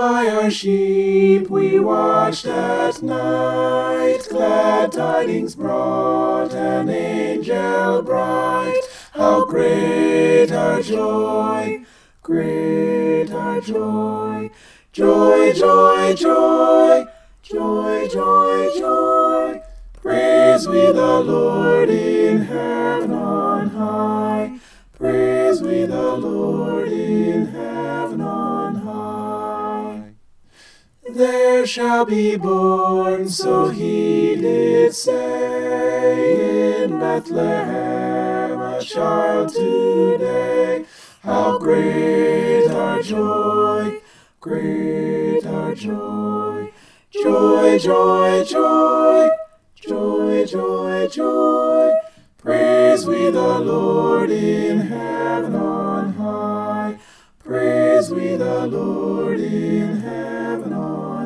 By our sheep we watched at night, glad tidings brought an angel bright. How great our joy, great our joy. Joy, joy, joy, joy, joy, joy. Praise we the Lord in heaven on high. Praise we the Lord in heaven on high. There shall be born, so he did say, in Bethlehem a child today. How great our joy, great our joy. Joy, joy, joy, joy, joy, joy. Praise we the Lord in heaven on high. Praise we the Lord in heaven on high.